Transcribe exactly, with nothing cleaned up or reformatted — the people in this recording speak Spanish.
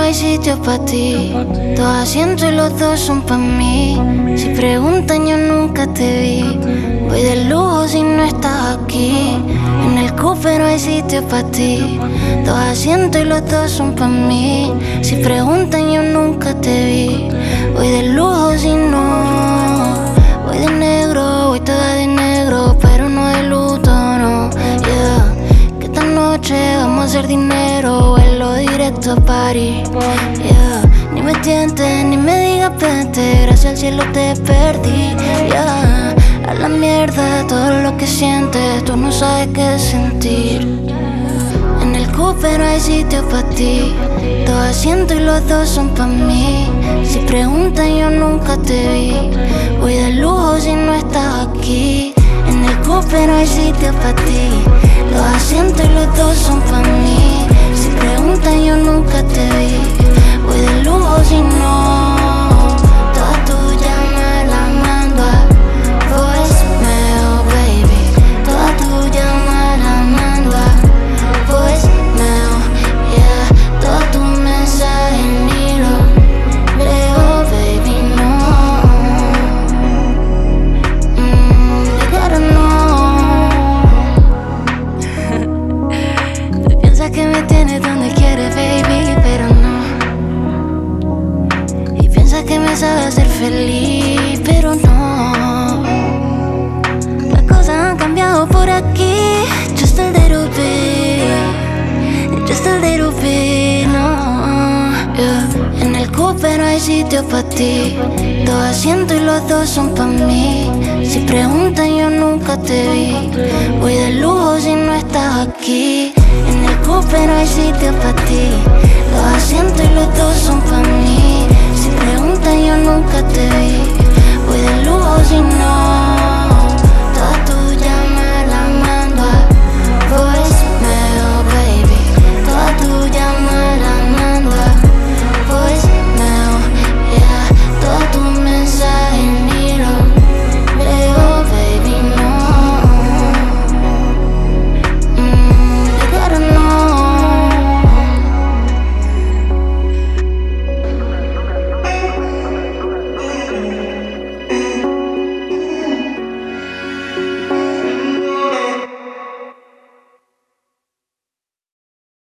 hay sitio pa' ti. Dos asientos y los dos son pa' mí. Si preguntan yo nunca te vi. Voy de lujo si no estás aquí. En el coupe no hay sitio pa' ti. Dos asientos y los dos son pa' mí. Si preguntan yo nunca te vi. Voy de lujo si no. Voy de negro, voy toda de negro, pero no de luto, no, yeah. Que esta noche vamos a hacer dinero, vuelo directo a París, yeah. Ni me tientes, ni me digas vente, gracias al cielo te perdí, yeah. A la mierda todo lo que sientes, tú no sabes qué sentir. En el coupe no hay sitio pa' ti. Dos asientos y los dos son pa' mí. Si preguntan yo nunca te vi. Voy de lujo si no estás aquí. En el coupe no hay sitio pa' ti. Dos asientos y los dos son pa' mí. Si preguntan yo nunca te vi. Voy de lujo si no. Toda tu llama la mando a voicemail, baby. Toda tu llama la mando a voicemail, yeah. Todo tu mensaje ni lo leo, baby, no. mm, You gotta know. Tú piensas que me tienes donde quieres, baby, pero no. Y piensas que me sabe hacer feliz, pero no. Las cosas han cambiado por aquí, just a little bit, just a little bit, no, yeah. En el coupe no hay sitio pa' ti. Dos asientos y los dos son pa' mí. Si preguntan yo nunca te vi. Voy de lujo si no estás aquí. En el coupe no hay sitio pa' ti. Dos asientos y los dos son pa'